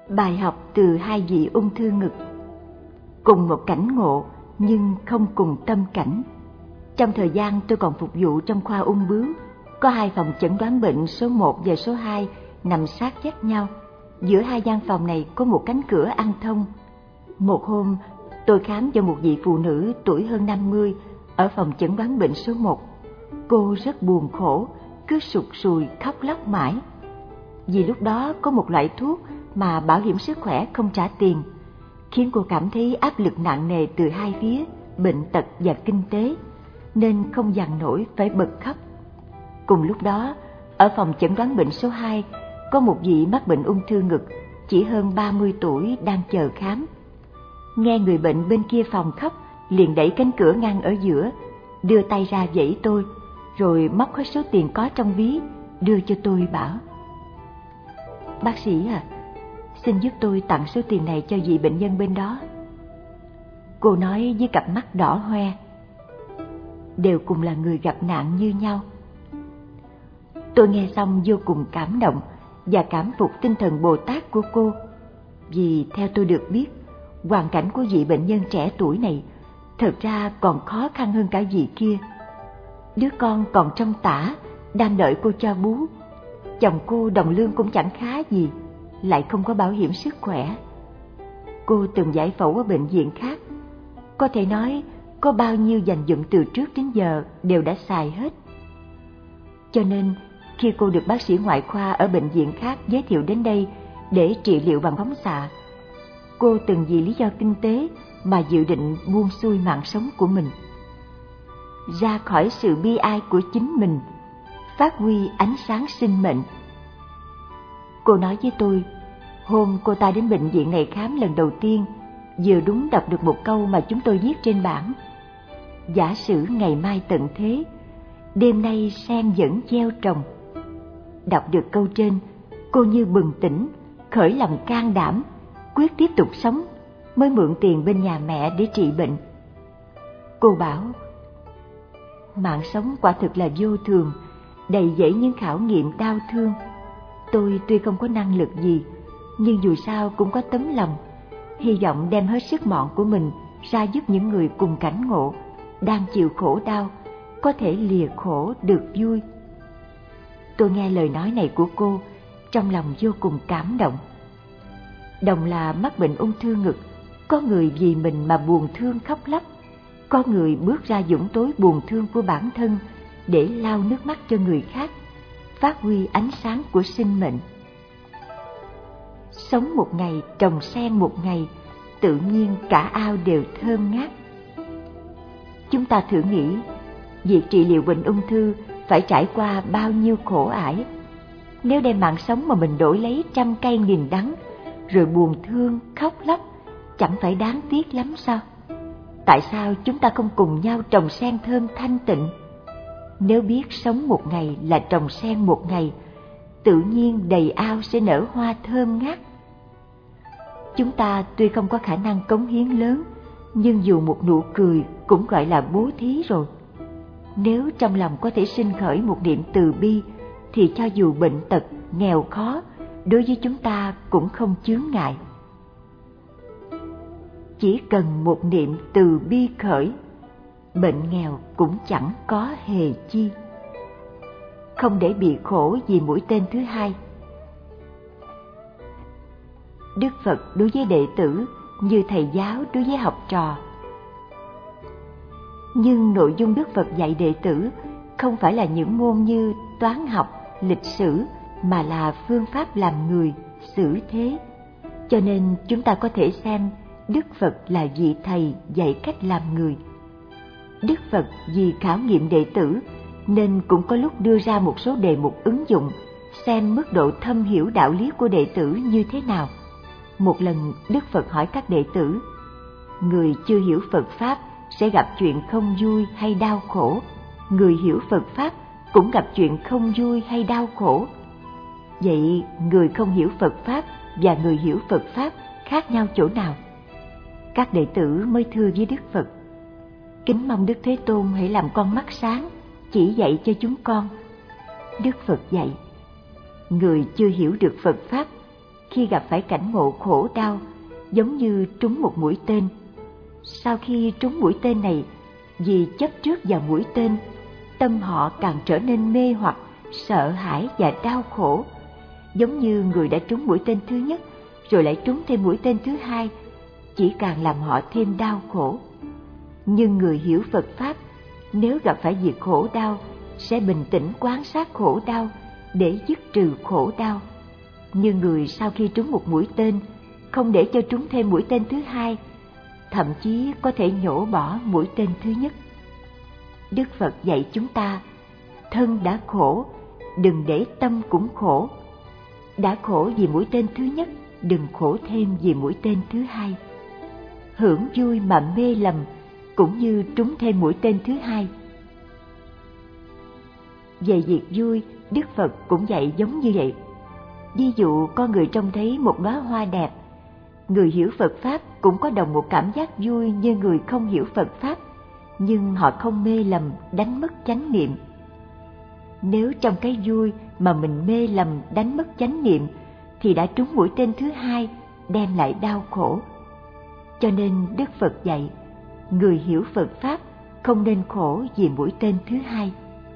Bài học từ hai vị ung thư ngực. Cùng một cảnh ngộ nhưng không cùng tâm cảnh. Trong thời gian tôi còn phục vụ trong khoa ung bướu, có hai phòng chẩn đoán bệnh số 1 và số 2 nằm sát vách nhau. Giữa hai gian phòng này có một cánh cửa ăn thông. Một hôm, tôi khám cho một vị phụ nữ tuổi hơn 50 ở phòng chẩn đoán bệnh số 1. Cô rất buồn khổ, cứ sụt sùi khóc lóc mãi. Vì lúc đó có một loại thuốc mà bảo hiểm sức khỏe không trả tiền, khiến cô cảm thấy áp lực nặng nề từ hai phía, bệnh tật và kinh tế, nên không dằn nổi phải bật khóc. Cùng lúc đó, ở phòng chẩn đoán bệnh số 2, có một vị mắc bệnh ung thư ngực, chỉ hơn 30 tuổi đang chờ khám. Nghe người bệnh bên kia phòng khóc, liền đẩy cánh cửa ngăn ở giữa, đưa tay ra vẫy tôi, rồi móc hết số tiền có trong ví, đưa cho tôi bảo: "Bác sĩ à, xin giúp tôi tặng số tiền này cho vị bệnh nhân bên đó." Cô nói với cặp mắt đỏ hoe: "Đều cùng là người gặp nạn như nhau." Tôi nghe xong vô cùng cảm động và cảm phục tinh thần Bồ Tát của cô. Vì theo tôi được biết, hoàn cảnh của vị bệnh nhân trẻ tuổi này thật ra còn khó khăn hơn cả vị kia. Đứa con còn trong tã, đang đợi cô cho bú. Chồng cô đồng lương cũng chẳng khá gì, lại không có bảo hiểm sức khỏe. Cô từng giải phẫu ở bệnh viện khác, có thể nói có bao nhiêu dành dụm từ trước đến giờ đều đã xài hết. Cho nên khi cô được bác sĩ ngoại khoa ở bệnh viện khác giới thiệu đến đây để trị liệu bằng phóng xạ, cô từng vì lý do kinh tế mà dự định buông xuôi mạng sống của mình, ra khỏi sự bi ai của chính mình, phát huy ánh sáng sinh mệnh. Cô nói với tôi, hôm cô ta đến bệnh viện này khám lần đầu tiên, vừa đúng đọc được một câu mà chúng tôi viết trên bảng: "Giả sử ngày mai tận thế, đêm nay sen vẫn gieo trồng." Đọc được câu trên, cô như bừng tỉnh, khởi lòng can đảm, quyết tiếp tục sống, mới mượn tiền bên nhà mẹ để trị bệnh. Cô bảo: "Mạng sống quả thực là vô thường, đầy dẫy những khảo nghiệm đau thương. Tôi tuy không có năng lực gì, nhưng dù sao cũng có tấm lòng, hy vọng đem hết sức mọn của mình ra giúp những người cùng cảnh ngộ, đang chịu khổ đau, có thể lìa khổ được vui." Tôi nghe lời nói này của cô, trong lòng vô cùng cảm động. Đồng là mắc bệnh ung thư ngực, có người vì mình mà buồn thương khóc lóc, có người bước ra dũng tối buồn thương của bản thân để lau nước mắt cho người khác, phát huy ánh sáng của sinh mệnh. Sống một ngày, trồng sen một ngày, tự nhiên cả ao đều thơm ngát. Chúng ta thử nghĩ, việc trị liệu bệnh ung thư phải trải qua bao nhiêu khổ ải. Nếu đem mạng sống mà mình đổi lấy trăm cây nghìn đắng, rồi buồn thương, khóc lóc, chẳng phải đáng tiếc lắm sao? Tại sao chúng ta không cùng nhau trồng sen thơm thanh tịnh? Nếu biết sống một ngày là trồng sen một ngày, tự nhiên đầy ao sẽ nở hoa thơm ngát. Chúng ta tuy không có khả năng cống hiến lớn, nhưng dù một nụ cười cũng gọi là bố thí rồi. Nếu trong lòng có thể sinh khởi một niệm từ bi, thì cho dù bệnh tật, nghèo khó, đối với chúng ta cũng không chướng ngại. Chỉ cần một niệm từ bi khởi, bệnh nghèo cũng chẳng có hề chi. Không để bị khổ vì mũi tên thứ hai. Đức Phật đối với đệ tử như thầy giáo đối với học trò. Nhưng nội dung Đức Phật dạy đệ tử không phải là những môn như toán học, lịch sử, mà là phương pháp làm người, xử thế. Cho nên chúng ta có thể xem Đức Phật là vị thầy dạy cách làm người. Đức Phật vì khảo nghiệm đệ tử nên cũng có lúc đưa ra một số đề mục ứng dụng, xem mức độ thâm hiểu đạo lý của đệ tử như thế nào. Một lần Đức Phật hỏi các đệ tử: người chưa hiểu Phật Pháp sẽ gặp chuyện không vui hay đau khổ, người hiểu Phật Pháp cũng gặp chuyện không vui hay đau khổ. Vậy người không hiểu Phật Pháp và người hiểu Phật Pháp khác nhau chỗ nào? Các đệ tử mới thưa với Đức Phật: kính mong Đức Thế Tôn hãy làm con mắt sáng, chỉ dạy cho chúng con. Đức Phật dạy: người chưa hiểu được Phật Pháp khi gặp phải cảnh ngộ khổ đau, giống như trúng một mũi tên. Sau khi trúng mũi tên này, vì chấp trước vào mũi tên, tâm họ càng trở nên mê hoặc, sợ hãi và đau khổ. Giống như người đã trúng mũi tên thứ nhất, rồi lại trúng thêm mũi tên thứ hai, chỉ càng làm họ thêm đau khổ. Nhưng người hiểu Phật Pháp, nếu gặp phải việc khổ đau, sẽ bình tĩnh quan sát khổ đau để dứt trừ khổ đau. Như người sau khi trúng một mũi tên, không để cho trúng thêm mũi tên thứ hai, thậm chí có thể nhổ bỏ mũi tên thứ nhất. Đức Phật dạy chúng ta, thân đã khổ, đừng để tâm cũng khổ. Đã khổ vì mũi tên thứ nhất, đừng khổ thêm vì mũi tên thứ hai. Hưởng vui mà mê lầm, cũng như trúng thêm mũi tên thứ hai. Về việc vui, Đức Phật cũng dạy giống như vậy. Ví dụ con người trông thấy một đóa hoa đẹp, người hiểu Phật Pháp cũng có đồng một cảm giác vui như người không hiểu Phật Pháp, nhưng họ không mê lầm, đánh mất chánh niệm. Nếu trong cái vui mà mình mê lầm, đánh mất chánh niệm, thì đã trúng mũi tên thứ hai, đem lại đau khổ. Cho nên Đức Phật dạy, người hiểu Phật Pháp không nên khổ vì mũi tên thứ hai.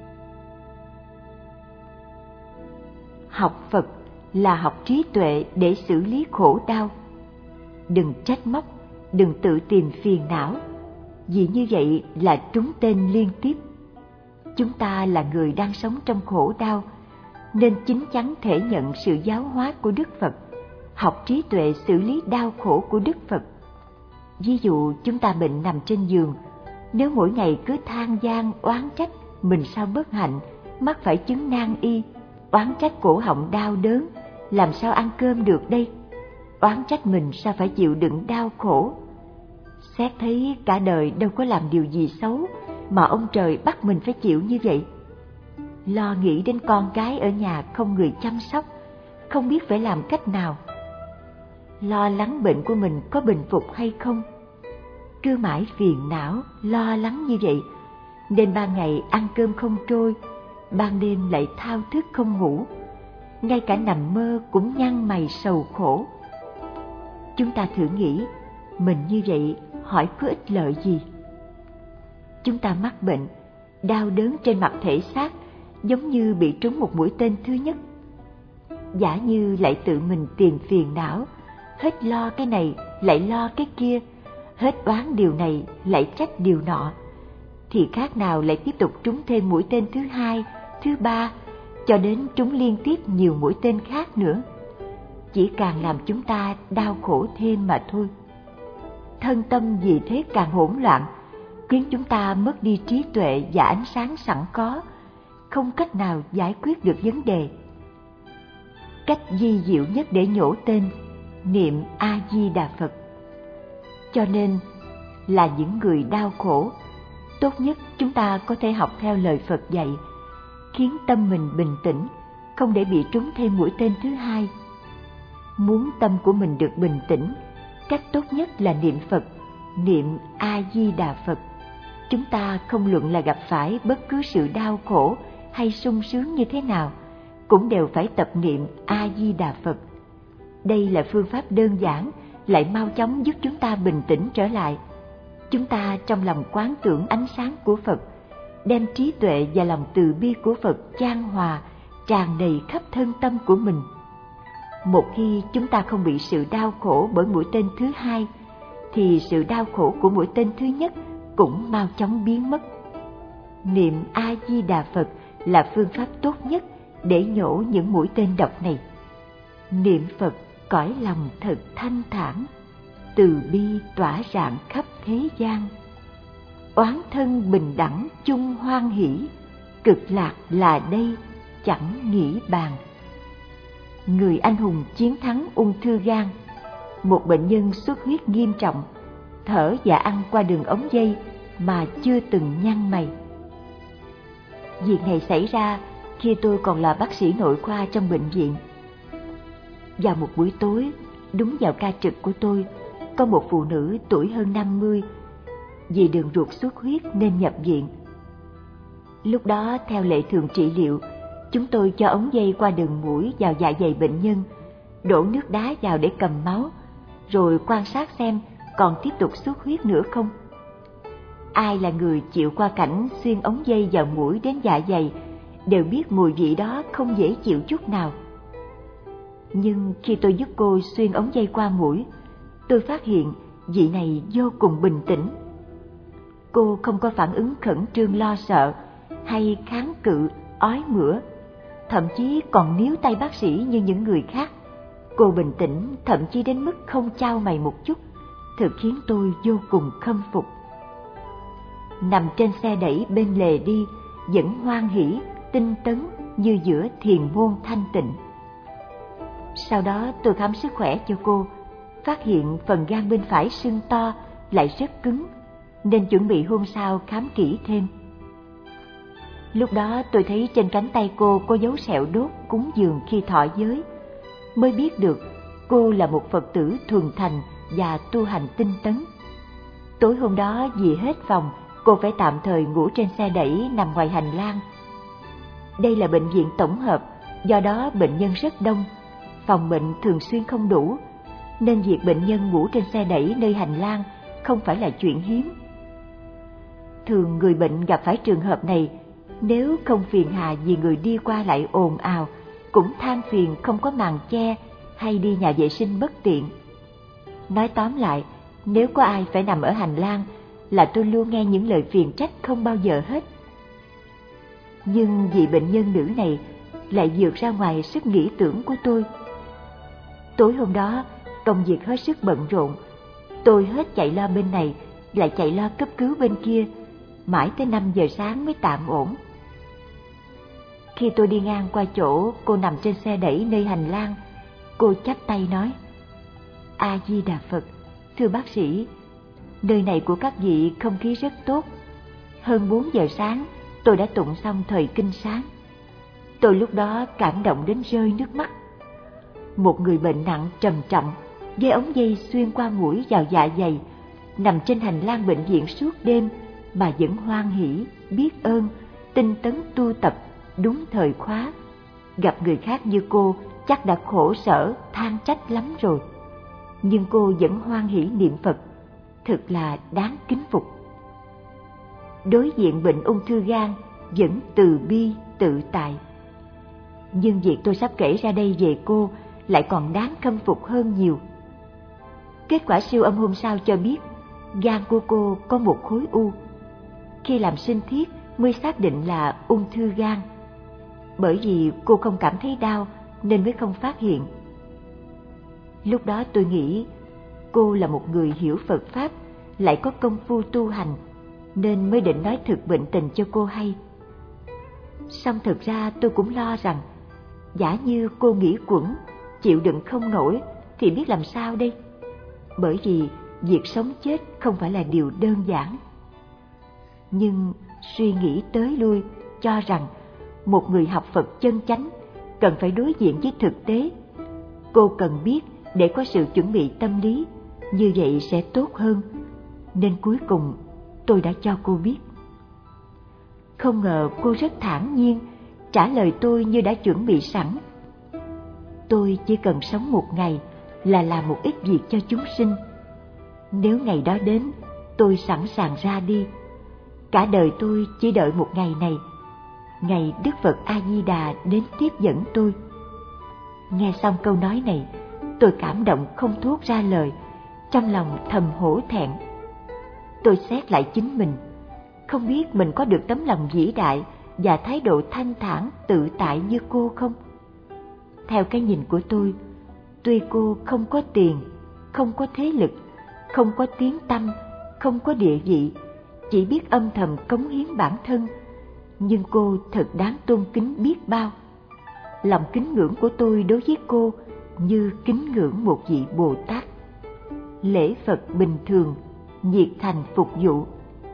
Học Phật là học trí tuệ để xử lý khổ đau. Đừng trách móc, đừng tự tìm phiền não, vì như vậy là trúng tên liên tiếp. Chúng ta là người đang sống trong khổ đau, nên chín chắn thể nhận sự giáo hóa của Đức Phật, học trí tuệ xử lý đau khổ của Đức Phật. Ví dụ chúng ta bệnh nằm trên giường, nếu mỗi ngày cứ than van oán trách mình sao bất hạnh, mắc phải chứng nan y, oán trách cổ họng đau đớn, làm sao ăn cơm được đây, oán trách mình sao phải chịu đựng đau khổ. Xét thấy cả đời đâu có làm điều gì xấu mà ông trời bắt mình phải chịu như vậy. Lo nghĩ đến con cái ở nhà không người chăm sóc, không biết phải làm cách nào. Lo lắng bệnh của mình có bình phục hay không. Cứ mãi phiền não, lo lắng như vậy, nên ban ngày ăn cơm không trôi, ban đêm lại thao thức không ngủ, ngay cả nằm mơ cũng nhăn mày sầu khổ. Chúng ta thử nghĩ, mình như vậy hỏi có ích lợi gì? Chúng ta mắc bệnh, đau đớn trên mặt thể xác, giống như bị trúng một mũi tên thứ nhất. Giả như lại tự mình tìm phiền não, hết lo cái này lại lo cái kia, hết oán điều này lại trách điều nọ, thì khác nào lại tiếp tục trúng thêm mũi tên thứ hai, thứ ba, cho đến trúng liên tiếp nhiều mũi tên khác nữa. Chỉ càng làm chúng ta đau khổ thêm mà thôi. Thân tâm vì thế càng hỗn loạn, khiến chúng ta mất đi trí tuệ và ánh sáng sẵn có, không cách nào giải quyết được vấn đề. Cách vi diệu nhất để nhổ tên, niệm A Di Đà Phật. Cho nên là những người đau khổ, tốt nhất chúng ta có thể học theo lời Phật dạy, khiến tâm mình bình tĩnh, không để bị trúng thêm mũi tên thứ hai. Muốn tâm của mình được bình tĩnh, cách tốt nhất là niệm Phật, niệm A Di Đà Phật. Chúng ta không luận là gặp phải bất cứ sự đau khổ hay sung sướng như thế nào, cũng đều phải tập niệm A Di Đà Phật. Đây là phương pháp đơn giản, lại mau chóng giúp chúng ta bình tĩnh trở lại. Chúng ta trong lòng quán tưởng ánh sáng của Phật, đem trí tuệ và lòng từ bi của Phật chan hòa, tràn đầy khắp thân tâm của mình. Một khi chúng ta không bị sự đau khổ bởi mũi tên thứ hai, thì sự đau khổ của mũi tên thứ nhất cũng mau chóng biến mất. Niệm A Di Đà Phật là phương pháp tốt nhất để nhổ những mũi tên độc này. Niệm Phật cõi lòng thật thanh thản, từ bi tỏa rạng khắp thế gian. Oán thân bình đẳng chung hoan hỷ, cực lạc là đây chẳng nghĩ bàn. Người anh hùng chiến thắng ung thư gan. Một bệnh nhân xuất huyết nghiêm trọng, thở và ăn qua đường ống dây mà chưa từng nhăn mày. Việc này xảy ra khi tôi còn là bác sĩ nội khoa trong bệnh viện. Vào một buổi tối, đúng vào ca trực của tôi, có một phụ nữ tuổi hơn 50, vì đường ruột xuất huyết nên nhập viện. Lúc đó theo lệ thường trị liệu, chúng tôi cho ống dây qua đường mũi vào dạ dày bệnh nhân, đổ nước đá vào để cầm máu, rồi quan sát xem còn tiếp tục xuất huyết nữa không. Ai là người chịu qua cảnh xuyên ống dây vào mũi đến dạ dày đều biết mùi vị đó không dễ chịu chút nào. Nhưng khi tôi giúp cô xuyên ống dây qua mũi, tôi phát hiện vị này vô cùng bình tĩnh. Cô không có phản ứng khẩn trương lo sợ hay kháng cự, ói mửa, thậm chí còn níu tay bác sĩ như những người khác. Cô bình tĩnh thậm chí đến mức không chau mày một chút, thực khiến tôi vô cùng khâm phục. Nằm trên xe đẩy bên lề đi, vẫn hoan hỉ, tinh tấn như giữa thiền môn thanh tịnh. Sau đó tôi khám sức khỏe cho cô, phát hiện phần gan bên phải sưng to lại rất cứng, nên chuẩn bị hôm sau khám kỹ thêm. Lúc đó tôi thấy trên cánh tay cô có dấu sẹo đốt cúng dường khi thọ giới, mới biết được cô là một Phật tử thuần thành và tu hành tinh tấn. Tối hôm đó vì hết phòng, cô phải tạm thời ngủ trên xe đẩy nằm ngoài hành lang. Đây là bệnh viện tổng hợp, do đó bệnh nhân rất đông, phòng bệnh thường xuyên không đủ, nên việc bệnh nhân ngủ trên xe đẩy nơi hành lang không phải là chuyện hiếm. Thường người bệnh gặp phải trường hợp này, nếu không phiền hà vì người đi qua lại ồn ào, cũng than phiền không có màn che hay đi nhà vệ sinh bất tiện. Nói tóm lại, nếu có ai phải nằm ở hành lang là tôi luôn nghe những lời phiền trách không bao giờ hết. Nhưng vì bệnh nhân nữ này lại vượt ra ngoài sức nghĩ tưởng của tôi. Tối hôm đó, công việc hết sức bận rộn, tôi hết chạy lo bên này, lại chạy lo cấp cứu bên kia, mãi tới 5 giờ sáng mới tạm ổn. Khi tôi đi ngang qua chỗ cô nằm trên xe đẩy nơi hành lang, cô chắp tay nói: A Di Đà Phật, thưa bác sĩ, nơi này của các vị không khí rất tốt. Hơn 4 giờ sáng tôi đã tụng xong thời kinh sáng. Tôi lúc đó cảm động đến rơi nước mắt. Một người bệnh nặng trầm trọng, với ống dây xuyên qua mũi vào dạ dày, nằm trên hành lang bệnh viện suốt đêm mà vẫn hoan hỉ, biết ơn, tinh tấn tu tập đúng thời khóa. Gặp người khác như cô chắc đã khổ sở, than trách lắm rồi. Nhưng cô vẫn hoan hỉ niệm Phật, thực là đáng kính phục. Đối diện bệnh ung thư gan vẫn từ bi, tự tại. Nhưng việc tôi sắp kể ra đây về cô lại còn đáng khâm phục hơn nhiều. Kết quả siêu âm hôm sau cho biết gan của cô có một khối u. Khi làm sinh thiết mới xác định là ung thư gan. Bởi vì cô không cảm thấy đau nên mới không phát hiện. Lúc đó tôi nghĩ cô là một người hiểu Phật Pháp, lại có công phu tu hành, nên mới định nói thực bệnh tình cho cô hay. Song thực ra tôi cũng lo rằng giả như cô nghĩ quẩn, chịu đựng không nổi thì biết làm sao đây. Bởi vì việc sống chết không phải là điều đơn giản. Nhưng suy nghĩ tới lui cho rằng một người học Phật chân chánh cần phải đối diện với thực tế. Cô cần biết để có sự chuẩn bị tâm lý, như vậy sẽ tốt hơn. Nên cuối cùng tôi đã cho cô biết. Không ngờ cô rất thản nhiên, trả lời tôi như đã chuẩn bị sẵn. Tôi chỉ cần sống một ngày là làm một ít việc cho chúng sinh. Nếu ngày đó đến, tôi sẵn sàng ra đi. Cả đời tôi chỉ đợi một ngày này, ngày Đức Phật A Di Đà đến tiếp dẫn tôi. Nghe xong câu nói này, tôi cảm động không thốt ra lời, trong lòng thầm hổ thẹn. Tôi xét lại chính mình, không biết mình có được tấm lòng vĩ đại và thái độ thanh thản tự tại như cô không? Theo cái nhìn của tôi, tuy cô không có tiền, không có thế lực, không có tiếng tăm, không có địa vị, chỉ biết âm thầm cống hiến bản thân, nhưng cô thật đáng tôn kính biết bao. Lòng kính ngưỡng của tôi đối với cô như kính ngưỡng một vị Bồ Tát. Lễ Phật bình thường, nhiệt thành phục vụ.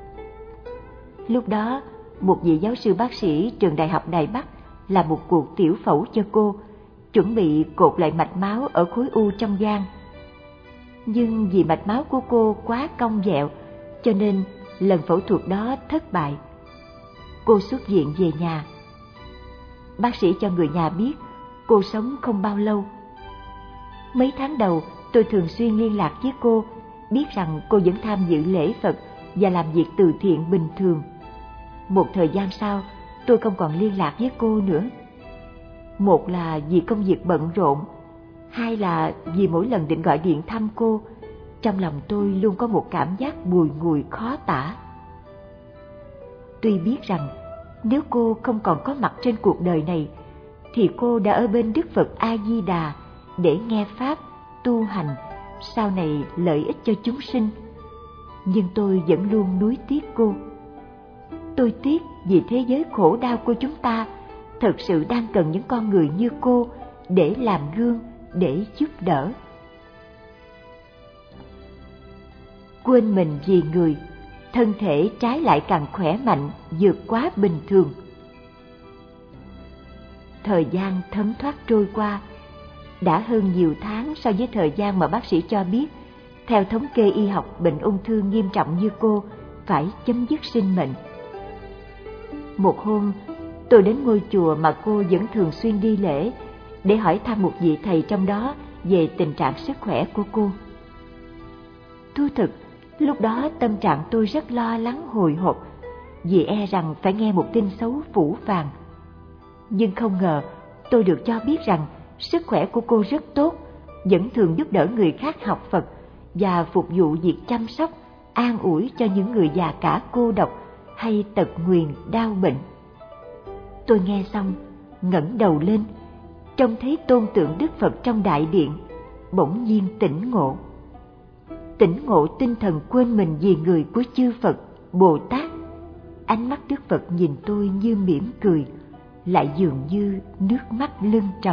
Lúc đó, một vị giáo sư bác sĩ trường Đại học Đài Bắc làm một cuộc tiểu phẫu cho cô, chuẩn bị cột lại mạch máu ở khối u trong gan. Nhưng vì mạch máu của cô quá cong vẹo, cho nên lần phẫu thuật đó thất bại. Cô xuất viện về nhà. Bác sĩ cho người nhà biết cô sống không bao lâu. Mấy tháng đầu, tôi thường xuyên liên lạc với cô, biết rằng cô vẫn tham dự lễ Phật và làm việc từ thiện bình thường. Một thời gian sau, tôi không còn liên lạc với cô nữa. Một là vì công việc bận rộn, hai là vì mỗi lần định gọi điện thăm cô, trong lòng tôi luôn có một cảm giác bùi ngùi khó tả. Tuy biết rằng nếu cô không còn có mặt trên cuộc đời này, thì cô đã ở bên Đức Phật A-di-đà để nghe Pháp, tu hành, sau này lợi ích cho chúng sinh. Nhưng tôi vẫn luôn nuối tiếc cô. Tôi tiếc vì thế giới khổ đau của chúng ta thật sự đang cần những con người như cô để làm gương, để giúp đỡ. Quên mình vì người, thân thể trái lại càng khỏe mạnh, vượt quá bình thường. Thời gian thấm thoát trôi qua, đã hơn nhiều tháng so với thời gian mà bác sĩ cho biết, theo thống kê y học, bệnh ung thư nghiêm trọng như cô phải chấm dứt sinh mệnh. Một hôm, tôi đến ngôi chùa mà cô vẫn thường xuyên đi lễ để hỏi thăm một vị thầy trong đó về tình trạng sức khỏe của cô. Thú thực, lúc đó tâm trạng tôi rất lo lắng hồi hộp, vì e rằng phải nghe một tin xấu phũ phàng. Nhưng không ngờ, tôi được cho biết rằng sức khỏe của cô rất tốt, vẫn thường giúp đỡ người khác học Phật và phục vụ việc chăm sóc, an ủi cho những người già cả cô độc hay tật nguyền đau bệnh. Tôi nghe xong, ngẩng đầu lên, trông thấy tôn tượng Đức Phật trong đại điện, bỗng nhiên tỉnh ngộ tinh thần quên mình vì người của chư Phật, Bồ Tát. Ánh mắt Đức Phật nhìn tôi như mỉm cười, lại dường như nước mắt lưng tròng.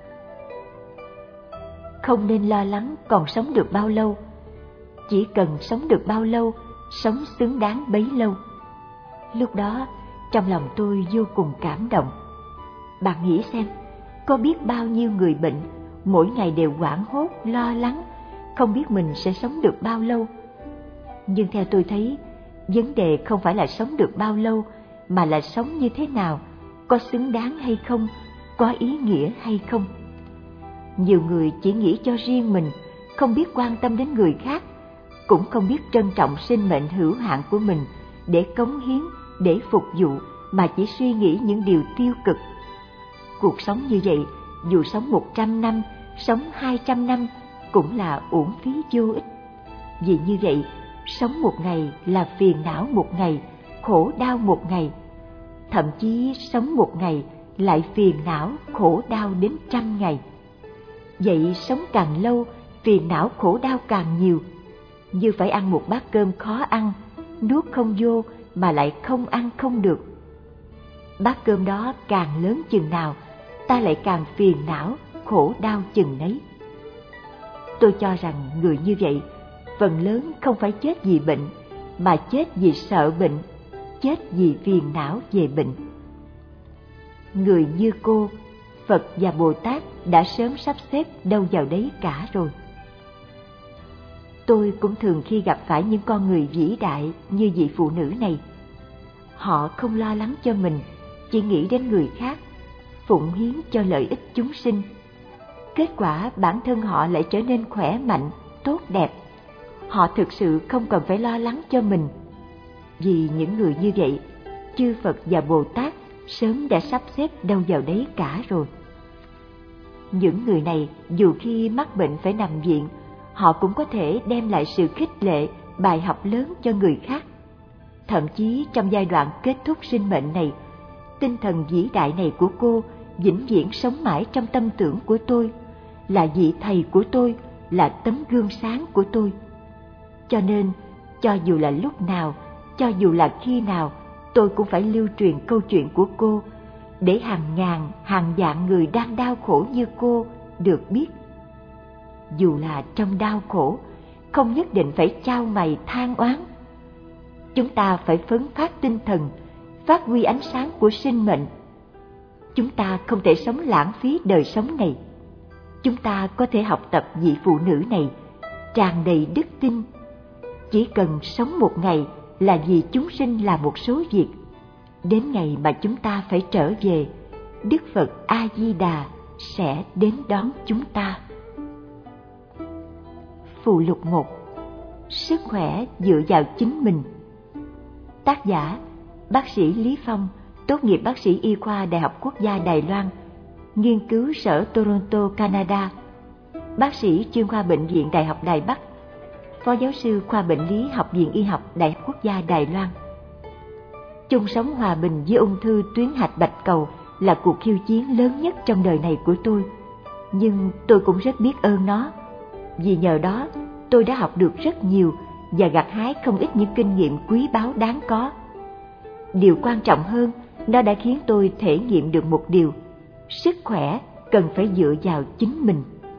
Không nên lo lắng còn sống được bao lâu, chỉ cần sống được bao lâu, sống xứng đáng bấy lâu. Lúc đó, trong lòng tôi vô cùng cảm động. Bạn nghĩ xem, có biết bao nhiêu người bệnh mỗi ngày đều hoảng hốt, lo lắng, không biết mình sẽ sống được bao lâu. Nhưng theo tôi thấy, vấn đề không phải là sống được bao lâu, mà là sống như thế nào, có xứng đáng hay không, có ý nghĩa hay không. Nhiều người chỉ nghĩ cho riêng mình, không biết quan tâm đến người khác, cũng không biết trân trọng sinh mệnh hữu hạn của mình để cống hiến, để phục vụ, mà chỉ suy nghĩ những điều tiêu cực. Cuộc sống như vậy, dù sống 100 năm, sống 200 năm, cũng là uổng phí vô ích. Vì như vậy, sống một ngày là phiền não một ngày, khổ đau một ngày. Thậm chí sống một ngày lại phiền não, khổ đau đến 100 ngày. Vậy sống càng lâu, phiền não khổ đau càng nhiều. Như phải ăn một bát cơm khó ăn, nuốt không vô mà lại không ăn không được. Bát cơm đó càng lớn chừng nào, ta lại càng phiền não, khổ đau chừng nấy. Tôi cho rằng người như vậy, phần lớn không phải chết vì bệnh, mà chết vì sợ bệnh, chết vì phiền não về bệnh. Người như cô, Phật và Bồ Tát đã sớm sắp xếp đâu vào đấy cả rồi. Tôi cũng thường khi gặp phải những con người vĩ đại như vị phụ nữ này. Họ không lo lắng cho mình, chỉ nghĩ đến người khác, phụng hiến cho lợi ích chúng sinh. Kết quả bản thân họ lại trở nên khỏe mạnh, tốt đẹp. Họ thực sự không cần phải lo lắng cho mình. Vì những người như vậy, chư Phật và Bồ Tát sớm đã sắp xếp đâu vào đấy cả rồi. Những người này dù khi mắc bệnh phải nằm viện, họ cũng có thể đem lại sự khích lệ, bài học lớn cho người khác. Thậm chí trong giai đoạn kết thúc sinh mệnh này, tinh thần vĩ đại này của cô vĩnh viễn sống mãi trong tâm tưởng của tôi, là vị thầy của tôi, là tấm gương sáng của tôi. Cho nên, cho dù là lúc nào, cho dù là khi nào, tôi cũng phải lưu truyền câu chuyện của cô, để hàng ngàn, hàng vạn người đang đau khổ như cô được biết. Dù là trong đau khổ, không nhất định phải chau mày than oán. Chúng ta phải phấn phát tinh thần, phát huy ánh sáng của sinh mệnh. Chúng ta không thể sống lãng phí đời sống này. Chúng ta có thể học tập vị phụ nữ này, tràn đầy đức tin. Chỉ cần sống một ngày là vì chúng sinh là một số việc. Đến ngày mà chúng ta phải trở về, Đức Phật A-di-đà sẽ đến đón chúng ta. Phụ lục 1. Sức khỏe dựa vào chính mình. Tác giả bác sĩ Lý Phong, tốt nghiệp bác sĩ y khoa Đại học Quốc gia Đài Loan, nghiên cứu sở Toronto, Canada, bác sĩ chuyên khoa Bệnh viện Đại học Đài Bắc, phó giáo sư khoa bệnh lý Học viện Y học Đại học Quốc gia Đài Loan. Chung sống hòa bình với ung thư tuyến hạch bạch cầu là cuộc khiêu chiến lớn nhất trong đời này của tôi, nhưng tôi cũng rất biết ơn nó. Vì nhờ đó, tôi đã học được rất nhiều và gặt hái không ít những kinh nghiệm quý báu đáng có. Điều quan trọng hơn, nó đã khiến tôi thể nghiệm được một điều: sức khỏe cần phải dựa vào chính mình.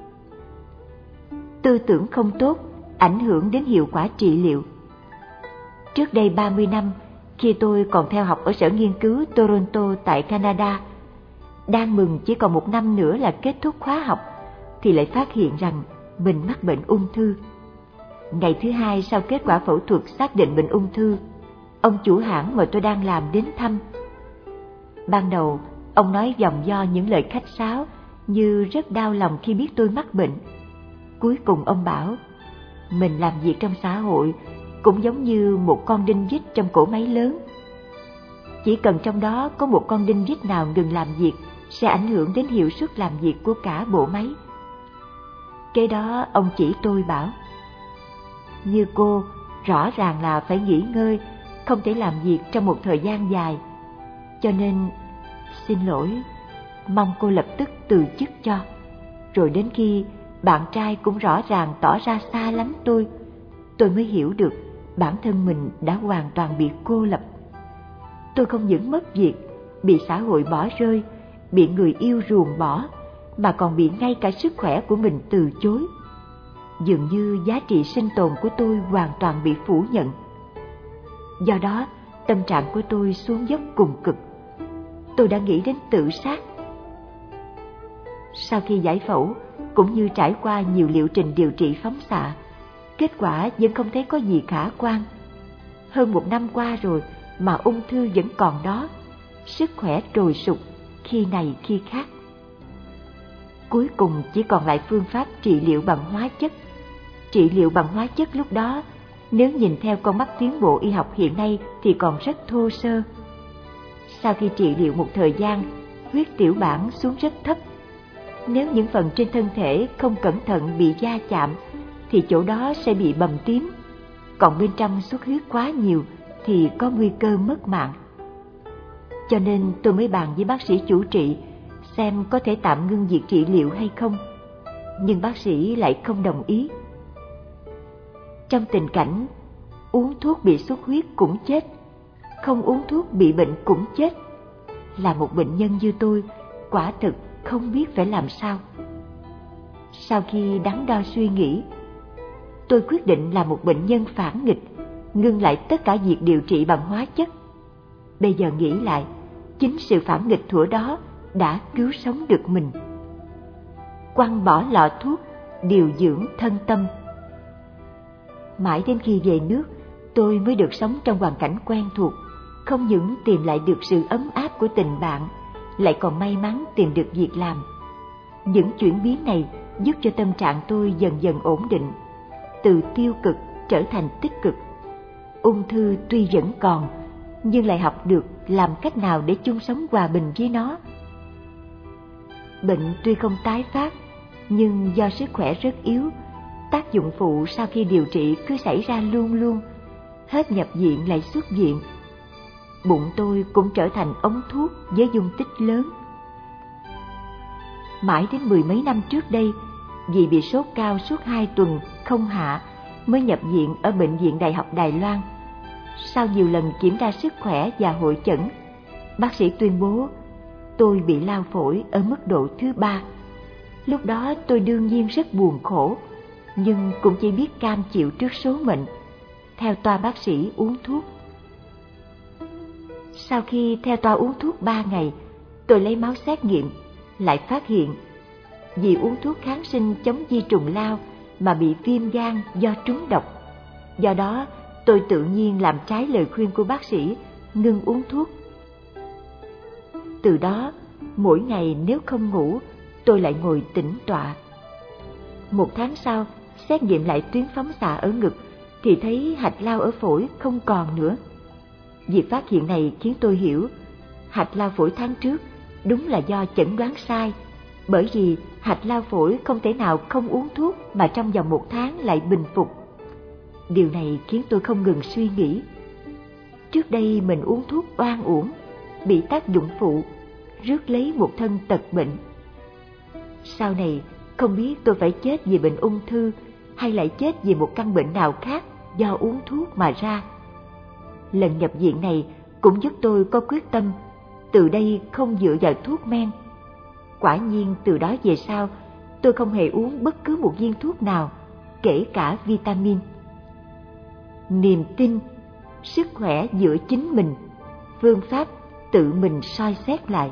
Tư tưởng không tốt ảnh hưởng đến hiệu quả trị liệu. Trước đây 30 năm, khi tôi còn theo học ở Sở Nghiên cứu Toronto tại Canada, đang mừng chỉ còn 1 năm nữa là kết thúc khóa học, thì lại phát hiện rằng mình mắc bệnh ung thư. Ngày thứ 2 sau kết quả phẫu thuật xác định bệnh ung thư, ông chủ hãng mà tôi đang làm đến thăm. Ban đầu, ông nói vòng vo những lời khách sáo như rất đau lòng khi biết tôi mắc bệnh. Cuối cùng ông bảo, mình làm việc trong xã hội cũng giống như một con đinh vít trong cỗ máy lớn. Chỉ cần trong đó có một con đinh vít nào ngừng làm việc sẽ ảnh hưởng đến hiệu suất làm việc của cả bộ máy. Kế đó ông chỉ tôi bảo, như cô rõ ràng là phải nghỉ ngơi, không thể làm việc trong một thời gian dài. Cho nên, xin lỗi, mong cô lập tức từ chức cho. Rồi đến khi bạn trai cũng rõ ràng tỏ ra xa lánh tôi mới hiểu được bản thân mình đã hoàn toàn bị cô lập. Tôi không những mất việc, bị xã hội bỏ rơi, bị người yêu ruồng bỏ, mà còn bị ngay cả sức khỏe của mình từ chối. Dường như giá trị sinh tồn của tôi hoàn toàn bị phủ nhận. Do đó, tâm trạng của tôi xuống dốc cùng cực. Tôi đã nghĩ đến tự sát. Sau khi giải phẫu, cũng như trải qua nhiều liệu trình điều trị phóng xạ, kết quả vẫn không thấy có gì khả quan. Hơn 1 năm qua rồi mà ung thư vẫn còn đó, sức khỏe trồi sụp khi này khi khác. Cuối cùng chỉ còn lại phương pháp trị liệu bằng hóa chất. Trị liệu bằng hóa chất lúc đó, nếu nhìn theo con mắt tiến bộ y học hiện nay thì còn rất thô sơ. Sau khi trị liệu một thời gian, huyết tiểu bản xuống rất thấp. Nếu những phần trên thân thể không cẩn thận bị va chạm thì chỗ đó sẽ bị bầm tím, còn bên trong xuất huyết quá nhiều thì có nguy cơ mất mạng. Cho nên tôi mới bàn với bác sĩ chủ trị xem có thể tạm ngưng việc trị liệu hay không, nhưng bác sĩ lại không đồng ý. Trong tình cảnh uống thuốc bị xuất huyết cũng chết, không uống thuốc bị bệnh cũng chết, là một bệnh nhân như tôi quả thực không biết phải làm sao. Sau khi đắn đo suy nghĩ, tôi quyết định là một bệnh nhân phản nghịch, ngưng lại tất cả việc điều trị bằng hóa chất. Bây giờ nghĩ lại, chính sự phản nghịch thuở đó đã cứu sống được mình. Quăng bỏ lọ thuốc, điều dưỡng thân tâm. Mãi đến khi về nước, tôi mới được sống trong hoàn cảnh quen thuộc, không những tìm lại được sự ấm áp của tình bạn, lại còn may mắn tìm được việc làm. Những chuyển biến này giúp cho tâm trạng tôi dần dần ổn định, từ tiêu cực trở thành tích cực. Ung thư tuy vẫn còn, nhưng lại học được làm cách nào để chung sống hòa bình với nó. Bệnh tuy không tái phát, nhưng do sức khỏe rất yếu, tác dụng phụ sau khi điều trị cứ xảy ra luôn luôn, hết nhập viện lại xuất viện. Bụng tôi cũng trở thành ống thuốc với dung tích lớn. Mãi đến 10 mấy năm trước đây, vì bị sốt cao suốt 2 tuần không hạ, mới nhập viện ở Bệnh viện Đại học Đài Loan. Sau nhiều lần kiểm tra sức khỏe và hội chẩn, bác sĩ tuyên bố tôi bị lao phổi ở mức độ thứ 3. Lúc đó tôi đương nhiên rất buồn khổ, nhưng cũng chỉ biết cam chịu trước số mệnh, theo toa bác sĩ uống thuốc. Sau khi theo toa uống thuốc 3 ngày, tôi lấy máu xét nghiệm, lại phát hiện vì uống thuốc kháng sinh chống vi trùng lao mà bị viêm gan do trúng độc. Do đó, tôi tự nhiên làm trái lời khuyên của bác sĩ, ngưng uống thuốc. Từ đó, mỗi ngày nếu không ngủ, tôi lại ngồi tĩnh tọa. 1 tháng sau, xét nghiệm lại tuyến phóng xạ ở ngực thì thấy hạch lao ở phổi không còn nữa. Việc phát hiện này khiến tôi hiểu hạch lao phổi tháng trước đúng là do chẩn đoán sai, bởi vì hạch lao phổi không thể nào không uống thuốc mà trong vòng 1 tháng lại bình phục. Điều này khiến tôi không ngừng suy nghĩ. Trước đây mình uống thuốc oan uổng, bị tác dụng phụ, rước lấy một thân tật bệnh. Sau này không biết tôi phải chết vì bệnh ung thư hay lại chết vì một căn bệnh nào khác do uống thuốc mà ra. Lần nhập viện này cũng giúp tôi có quyết tâm từ đây không dựa vào thuốc men. Quả nhiên từ đó về sau tôi không hề uống bất cứ một viên thuốc nào, kể cả vitamin. Niềm tin, sức khỏe dựa chính mình, phương pháp tự mình soi xét lại.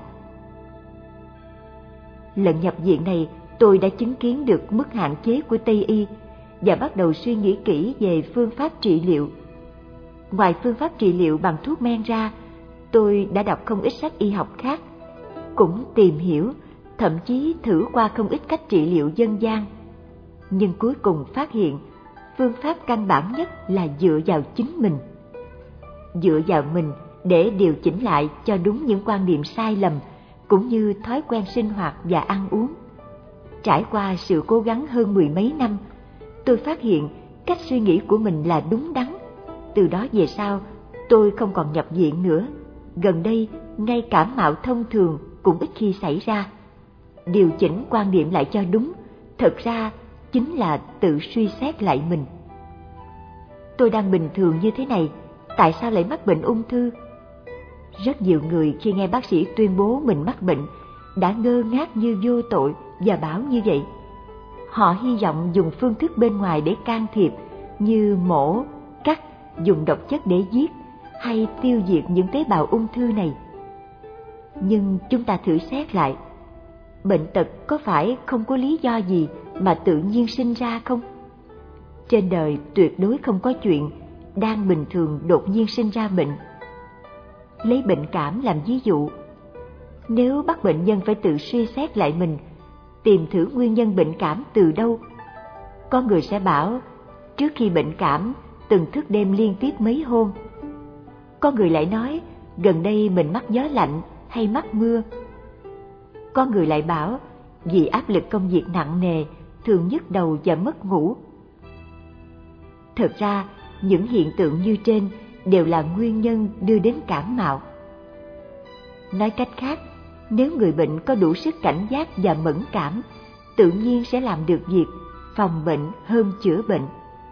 Lần nhập viện này tôi đã chứng kiến được mức hạn chế của Tây y và bắt đầu suy nghĩ kỹ về phương pháp trị liệu. Ngoài phương pháp trị liệu bằng thuốc men ra, tôi đã đọc không ít sách y học khác, cũng tìm hiểu, thậm chí thử qua không ít cách trị liệu dân gian. Nhưng cuối cùng phát hiện phương pháp căn bản nhất là dựa vào chính mình. Dựa vào mình để điều chỉnh lại cho đúng những quan niệm sai lầm cũng như thói quen sinh hoạt và ăn uống. Trải qua sự cố gắng hơn 10 mấy năm, tôi phát hiện cách suy nghĩ của mình là đúng đắn. Từ đó về sau, tôi không còn nhập viện nữa. Gần đây, ngay cảm mạo thông thường cũng ít khi xảy ra. Điều chỉnh quan niệm lại cho đúng, thật ra chính là tự suy xét lại mình. Tôi đang bình thường như thế này, tại sao lại mắc bệnh ung thư? Rất nhiều người khi nghe bác sĩ tuyên bố mình mắc bệnh đã ngơ ngác như vô tội và bảo như vậy. Họ hy vọng dùng phương thức bên ngoài để can thiệp như mổ, cắt, dùng độc chất để giết hay tiêu diệt những tế bào ung thư này. Nhưng chúng ta thử xét lại, bệnh tật có phải không có lý do gì mà tự nhiên sinh ra không? Trên đời tuyệt đối không có chuyện đang bình thường đột nhiên sinh ra bệnh. Lấy bệnh cảm làm ví dụ, nếu bắt bệnh nhân phải tự suy xét lại mình, tìm thử nguyên nhân bệnh cảm từ đâu. Có người sẽ bảo, trước khi bệnh cảm, từng thức đêm liên tiếp mấy hôm. Có người lại nói, gần đây mình mắc gió lạnh hay mắc mưa. Có người lại bảo, vì áp lực công việc nặng nề, thường nhức đầu và mất ngủ. Thật ra, những hiện tượng như trên đều là nguyên nhân đưa đến cảm mạo. Nói cách khác, nếu người bệnh có đủ sức cảnh giác và mẫn cảm, tự nhiên sẽ làm được việc phòng bệnh hơn chữa bệnh.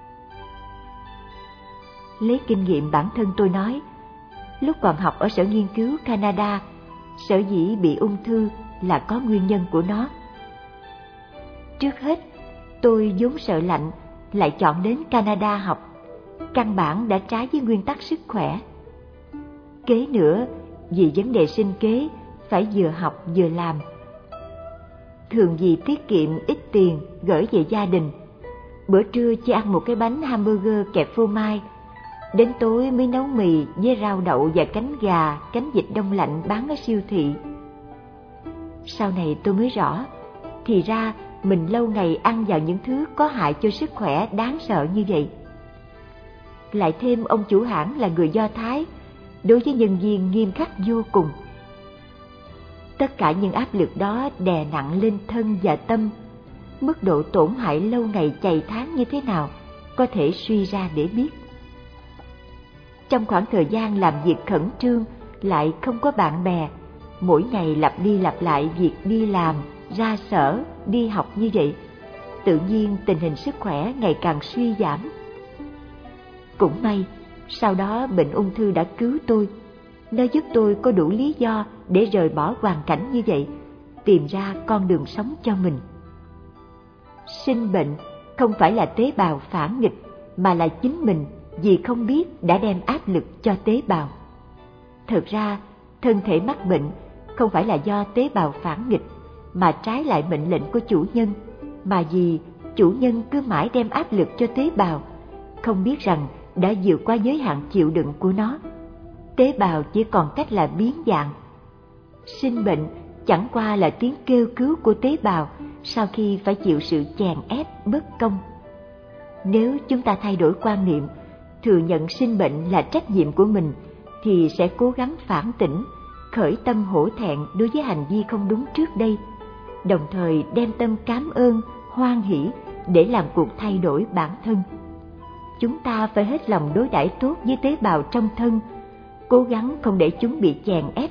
Lấy kinh nghiệm bản thân tôi nói, lúc còn học ở sở nghiên cứu Canada, sở dĩ bị ung thư là có nguyên nhân của nó. Trước hết, tôi vốn sợ lạnh, lại chọn đến Canada học, căn bản đã trái với nguyên tắc sức khỏe. Kế nữa, vì vấn đề sinh kế, phải vừa học vừa làm. Thường vì tiết kiệm ít tiền gửi về gia đình, bữa trưa chỉ ăn một cái bánh hamburger kẹp phô mai, đến tối mới nấu mì với rau đậu và cánh gà, cánh vịt đông lạnh bán ở siêu thị. Sau này tôi mới rõ, thì ra mình lâu ngày ăn vào những thứ có hại cho sức khỏe đáng sợ như vậy. Lại thêm ông chủ hãng là người Do Thái, đối với nhân viên nghiêm khắc vô cùng. Tất cả những áp lực đó đè nặng lên thân và tâm, mức độ tổn hại lâu ngày chày tháng như thế nào có thể suy ra để biết. Trong khoảng thời gian làm việc khẩn trương lại không có bạn bè, mỗi ngày lặp đi lặp lại việc đi làm, ra sở, đi học như vậy, tự nhiên tình hình sức khỏe ngày càng suy giảm. Cũng may, sau đó bệnh ung thư đã cứu tôi. Nó giúp tôi có đủ lý do để rời bỏ hoàn cảnh như vậy, tìm ra con đường sống cho mình. Sinh bệnh không phải là tế bào phản nghịch, mà là chính mình vì không biết đã đem áp lực cho tế bào. Thật ra, thân thể mắc bệnh không phải là do tế bào phản nghịch, mà trái lại mệnh lệnh của chủ nhân, mà vì chủ nhân cứ mãi đem áp lực cho tế bào, không biết rằng đã vượt qua giới hạn chịu đựng của nó. Tế bào chỉ còn cách là biến dạng. Sinh bệnh chẳng qua là tiếng kêu cứu của tế bào sau khi phải chịu sự chèn ép bất công. Nếu chúng ta thay đổi quan niệm, thừa nhận sinh bệnh là trách nhiệm của mình, thì sẽ cố gắng phản tỉnh, khởi tâm hổ thẹn đối với hành vi không đúng trước đây, đồng thời đem tâm cảm ơn, hoan hỷ để làm cuộc thay đổi bản thân. Chúng ta phải hết lòng đối đãi tốt với tế bào trong thân, cố gắng không để chúng bị chèn ép.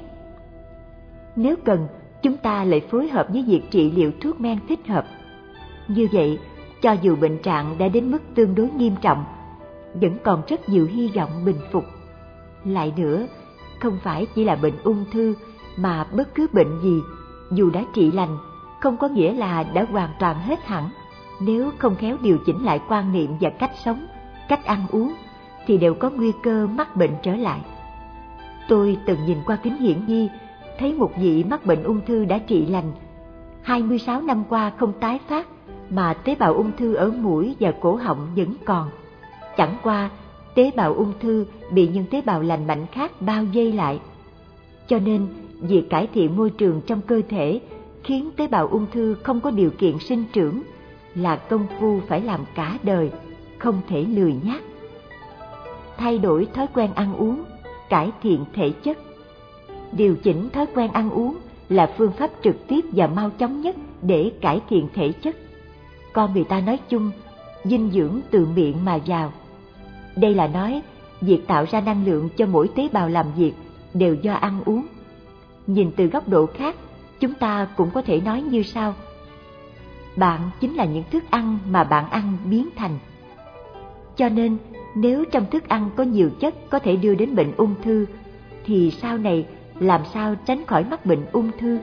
Nếu cần, chúng ta lại phối hợp với việc trị liệu thuốc men thích hợp. Như vậy, cho dù bệnh trạng đã đến mức tương đối nghiêm trọng, vẫn còn rất nhiều hy vọng bình phục. Lại nữa, không phải chỉ là bệnh ung thư, mà bất cứ bệnh gì, dù đã trị lành, không có nghĩa là đã hoàn toàn hết hẳn. Nếu không khéo điều chỉnh lại quan niệm và cách sống, cách ăn uống, thì đều có nguy cơ mắc bệnh trở lại. Tôi từng nhìn qua kính hiển vi, thấy một vị mắc bệnh ung thư đã trị lành. 26 năm qua không tái phát, mà tế bào ung thư ở mũi và cổ họng vẫn còn. Chẳng qua, tế bào ung thư bị những tế bào lành mạnh khác bao vây lại. Cho nên, việc cải thiện môi trường trong cơ thể khiến tế bào ung thư không có điều kiện sinh trưởng là công phu phải làm cả đời, không thể lười nhác. Thay đổi thói quen ăn uống, cải thiện thể chất. Điều chỉnh thói quen ăn uống là phương pháp trực tiếp và mau chóng nhất để cải thiện thể chất. Con người ta nói chung, dinh dưỡng từ miệng mà vào. Đây là nói, việc tạo ra năng lượng cho mỗi tế bào làm việc đều do ăn uống. Nhìn từ góc độ khác, chúng ta cũng có thể nói như sau: bạn chính là những thức ăn mà bạn ăn biến thành. Cho nên, nếu trong thức ăn có nhiều chất có thể đưa đến bệnh ung thư, thì sau này làm sao tránh khỏi mắc bệnh ung thư?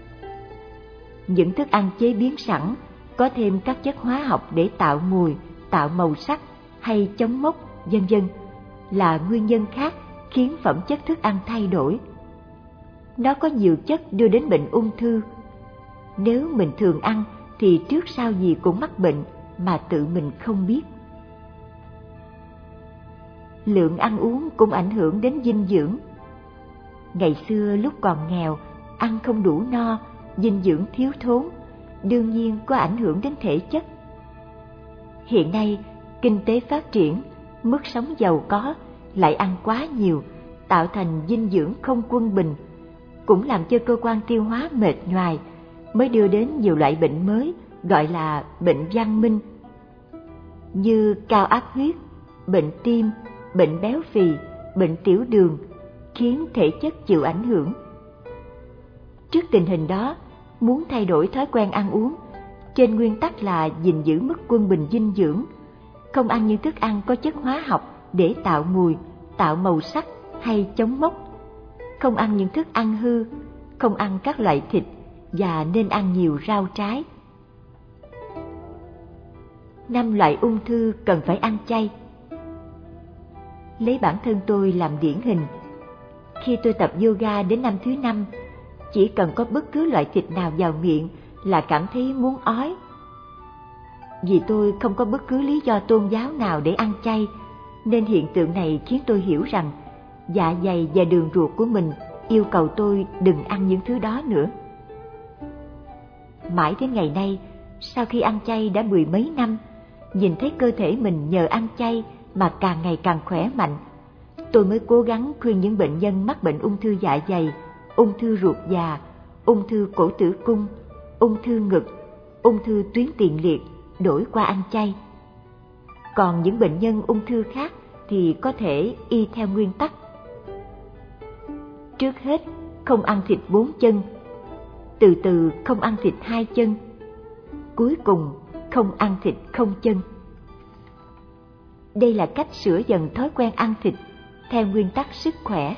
Những thức ăn chế biến sẵn có thêm các chất hóa học để tạo mùi, tạo màu sắc hay chống mốc, vân vân, là nguyên nhân khác khiến phẩm chất thức ăn thay đổi. Nó có nhiều chất đưa đến bệnh ung thư. Nếu mình thường ăn thì trước sau gì cũng mắc bệnh mà tự mình không biết. Lượng ăn uống cũng ảnh hưởng đến dinh dưỡng. Ngày xưa lúc còn nghèo, ăn không đủ no, dinh dưỡng thiếu thốn, đương nhiên có ảnh hưởng đến thể chất. Hiện nay, kinh tế phát triển, mức sống giàu có, lại ăn quá nhiều, tạo thành dinh dưỡng không quân bình, cũng làm cho cơ quan tiêu hóa mệt nhoài, mới đưa đến nhiều loại bệnh mới, gọi là bệnh văn minh, như cao áp huyết, bệnh tim, bệnh béo phì, bệnh tiểu đường, khiến thể chất chịu ảnh hưởng. Trước tình hình đó, muốn thay đổi thói quen ăn uống, trên nguyên tắc là gìn giữ mức quân bình dinh dưỡng, không ăn những thức ăn có chất hóa học để tạo mùi, tạo màu sắc hay chống mốc, không ăn những thức ăn hư, không ăn các loại thịt và nên ăn nhiều rau trái. 5 loại ung thư cần phải ăn chay. Lấy bản thân tôi làm điển hình. Khi tôi tập yoga đến năm thứ 5, chỉ cần có bất cứ loại thịt nào vào miệng là cảm thấy muốn ói. Vì tôi không có bất cứ lý do tôn giáo nào để ăn chay, nên hiện tượng này khiến tôi hiểu rằng dạ dày và đường ruột của mình yêu cầu tôi đừng ăn những thứ đó nữa. Mãi đến ngày nay, sau khi ăn chay đã 10 mấy năm, nhìn thấy cơ thể mình nhờ ăn chay mà càng ngày càng khỏe mạnh, tôi mới cố gắng khuyên những bệnh nhân mắc bệnh ung thư dạ dày, ung thư ruột già, ung thư cổ tử cung, ung thư ngực, ung thư tuyến tiền liệt đổi qua ăn chay. Còn những bệnh nhân ung thư khác thì có thể y theo nguyên tắc: trước hết không ăn thịt 4 chân, từ từ không ăn thịt 2 chân, cuối cùng không ăn thịt không chân. Đây là cách sửa dần thói quen ăn thịt theo nguyên tắc sức khỏe.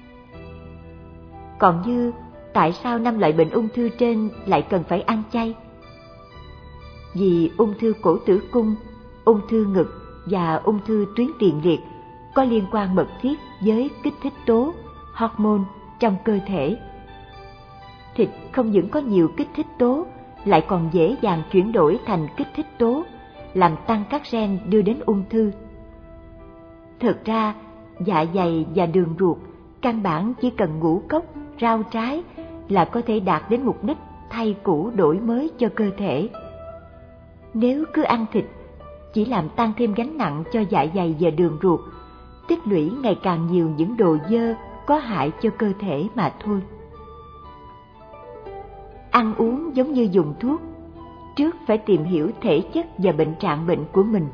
Còn như tại sao 5 loại bệnh ung thư trên lại cần phải ăn chay? Vì ung thư cổ tử cung, ung thư ngực và ung thư tuyến tiền liệt có liên quan mật thiết với kích thích tố, hormone trong cơ thể. Thịt không những có nhiều kích thích tố, lại còn dễ dàng chuyển đổi thành kích thích tố, làm tăng các gen đưa đến ung thư. Thực ra, dạ dày và đường ruột căn bản chỉ cần ngũ cốc, rau trái là có thể đạt đến mục đích thay cũ đổi mới cho cơ thể. Nếu cứ ăn thịt, chỉ làm tăng thêm gánh nặng cho dạ dày và đường ruột, tích lũy ngày càng nhiều những đồ dơ có hại cho cơ thể mà thôi. Ăn uống giống như dùng thuốc, trước phải tìm hiểu thể chất và bệnh trạng bệnh của mình.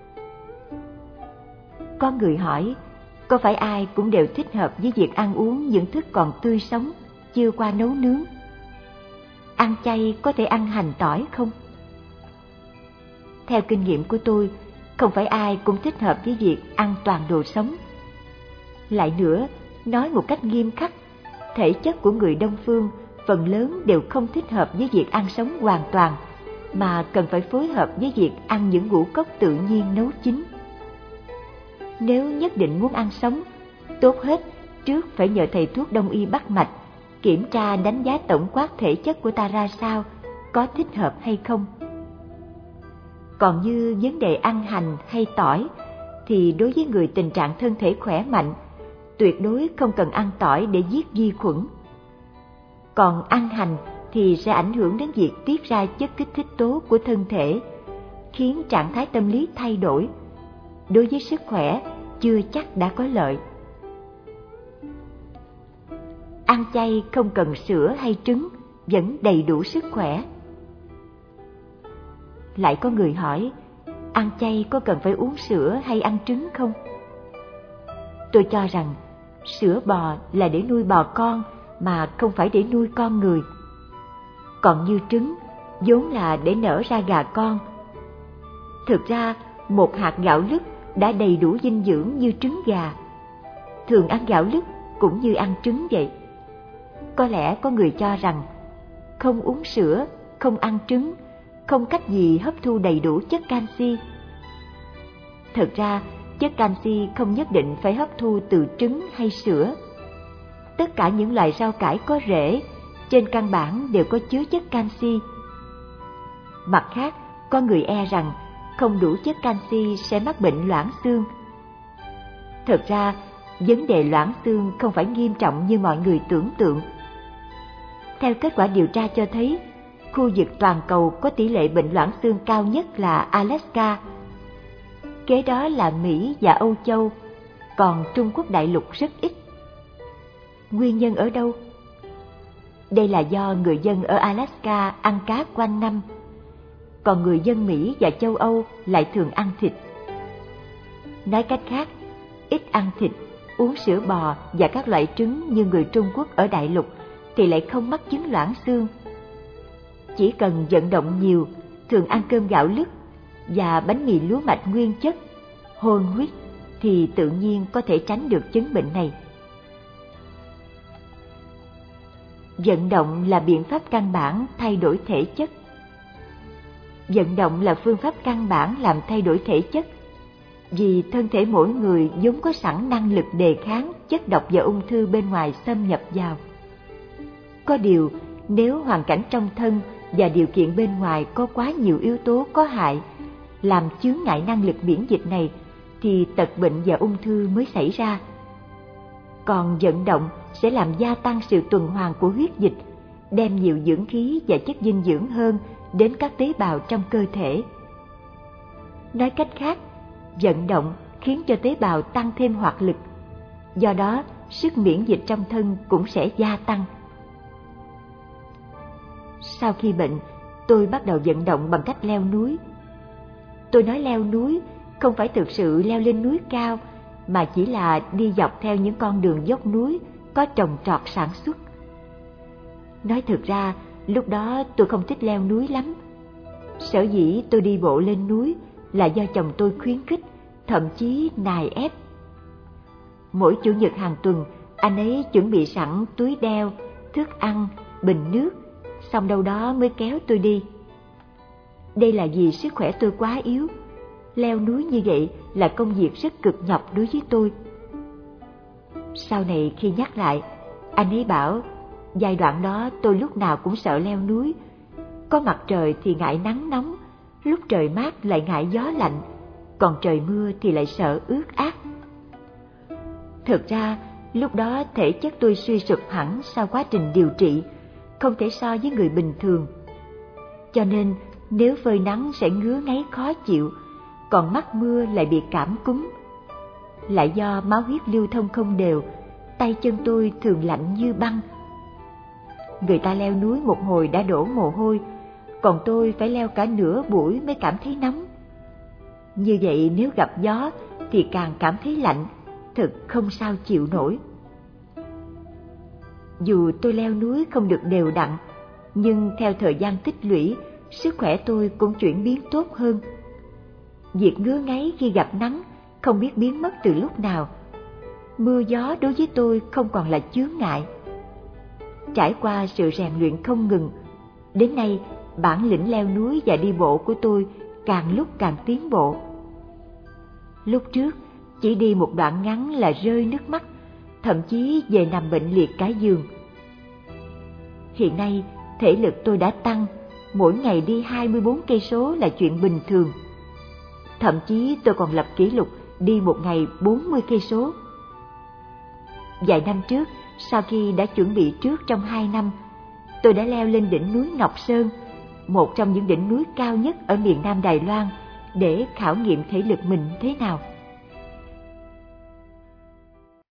Có người hỏi, có phải ai cũng đều thích hợp với việc ăn uống những thức còn tươi sống, chưa qua nấu nướng? Ăn chay có thể ăn hành tỏi không? Theo kinh nghiệm của tôi, không phải ai cũng thích hợp với việc ăn toàn đồ sống. Lại nữa, nói một cách nghiêm khắc, thể chất của người Đông phương phần lớn đều không thích hợp với việc ăn sống hoàn toàn, mà cần phải phối hợp với việc ăn những ngũ cốc tự nhiên nấu chín. Nếu nhất định muốn ăn sống, tốt hết trước phải nhờ thầy thuốc đông y bắt mạch, kiểm tra đánh giá tổng quát thể chất của ta ra sao, có thích hợp hay không. Còn như vấn đề ăn hành hay tỏi, thì đối với người tình trạng thân thể khỏe mạnh, tuyệt đối không cần ăn tỏi để giết vi khuẩn. Còn ăn hành thì sẽ ảnh hưởng đến việc tiết ra chất kích thích tố của thân thể, khiến trạng thái tâm lý thay đổi. Đối với sức khỏe, chưa chắc đã có lợi. Ăn chay không cần sữa hay trứng, vẫn đầy đủ sức khỏe. Lại có người hỏi, ăn chay có cần phải uống sữa hay ăn trứng không? Tôi cho rằng, sữa bò là để nuôi bò con mà không phải để nuôi con người. Còn như trứng, vốn là để nở ra gà con. Thực ra, một hạt gạo lứt đã đầy đủ dinh dưỡng như trứng gà. Thường ăn gạo lứt cũng như ăn trứng vậy. Có lẽ có người cho rằng, không uống sữa, không ăn trứng, không cách gì hấp thu đầy đủ chất canxi. Thực ra, chất canxi không nhất định phải hấp thu từ trứng hay sữa. Tất cả những loại rau cải có rễ, trên căn bản đều có chứa chất canxi. Mặt khác, có người e rằng không đủ chất canxi sẽ mắc bệnh loãng xương. Thực ra, vấn đề loãng xương không phải nghiêm trọng như mọi người tưởng tượng. Theo kết quả điều tra cho thấy, khu vực toàn cầu có tỷ lệ bệnh loãng xương cao nhất là Alaska. Kế đó là Mỹ và Âu Châu, còn Trung Quốc đại lục rất ít. Nguyên nhân ở đâu? Đây là do người dân ở Alaska ăn cá quanh năm, còn người dân Mỹ và châu Âu lại thường ăn thịt. Nói cách khác, ít ăn thịt, uống sữa bò và các loại trứng như người Trung Quốc ở đại lục thì lại không mắc chứng loãng xương. Chỉ cần vận động nhiều, thường ăn cơm gạo lứt và bánh mì lúa mạch nguyên chất, whole wheat thì tự nhiên có thể tránh được chứng bệnh này. Vận động là biện pháp căn bản thay đổi thể chất. Vận động là phương pháp căn bản làm thay đổi thể chất, vì thân thể mỗi người vốn có sẵn năng lực đề kháng chất độc và ung thư bên ngoài xâm nhập vào. Có điều, nếu hoàn cảnh trong thân và điều kiện bên ngoài có quá nhiều yếu tố có hại, làm chướng ngại năng lực miễn dịch này, thì tật bệnh và ung thư mới xảy ra. Còn vận động sẽ làm gia tăng sự tuần hoàn của huyết dịch, đem nhiều dưỡng khí và chất dinh dưỡng hơn đến các tế bào trong cơ thể. Nói cách khác, vận động khiến cho tế bào tăng thêm hoạt lực, do đó sức miễn dịch trong thân cũng sẽ gia tăng. Sau khi bệnh, tôi bắt đầu vận động bằng cách leo núi. Tôi nói leo núi không phải thực sự leo lên núi cao, mà chỉ là đi dọc theo những con đường dốc núi có trồng trọt sản xuất. Nói thực ra, lúc đó tôi không thích leo núi lắm. Sở dĩ tôi đi bộ lên núi là do chồng tôi khuyến khích, thậm chí nài ép. Mỗi chủ nhật hàng tuần, anh ấy chuẩn bị sẵn túi đeo, thức ăn, bình nước, xong đâu đó mới kéo tôi đi. Đây là vì sức khỏe tôi quá yếu. Leo núi như vậy là công việc rất cực nhọc đối với tôi. Sau này khi nhắc lại, anh ấy bảo giai đoạn đó tôi lúc nào cũng sợ leo núi. Có mặt trời thì ngại nắng nóng, lúc trời mát lại ngại gió lạnh, còn trời mưa thì lại sợ ướt át. Thực ra, lúc đó thể chất tôi suy sụp hẳn sau quá trình điều trị, không thể so với người bình thường. Cho nên, nếu phơi nắng sẽ ngứa ngáy khó chịu, còn mắc mưa lại bị cảm cúm. Lại do máu huyết lưu thông không đều, tay chân tôi thường lạnh như băng. Người ta leo núi một hồi đã đổ mồ hôi, còn tôi phải leo cả nửa buổi mới cảm thấy nóng. Như vậy nếu gặp gió thì càng cảm thấy lạnh, thật không sao chịu nổi. Dù tôi leo núi không được đều đặn, nhưng theo thời gian tích lũy, sức khỏe tôi cũng chuyển biến tốt hơn. Việc ngứa ngáy khi gặp nắng không biết biến mất từ lúc nào. Mưa gió đối với tôi không còn là chướng ngại. Trải qua sự rèn luyện không ngừng, đến nay bản lĩnh leo núi và đi bộ của tôi càng lúc càng tiến bộ. Lúc trước chỉ đi một đoạn ngắn là rơi nước mắt, thậm chí về nằm bệnh liệt cả giường. Hiện nay thể lực tôi đã tăng, mỗi ngày đi 24 cây số là chuyện bình thường. Thậm chí tôi còn lập kỷ lục đi một ngày 40 cây số. Vài năm trước, sau khi đã chuẩn bị trước trong 2 năm, tôi đã leo lên đỉnh núi Ngọc Sơn, một trong những đỉnh núi cao nhất ở miền Nam Đài Loan, để khảo nghiệm thể lực mình thế nào.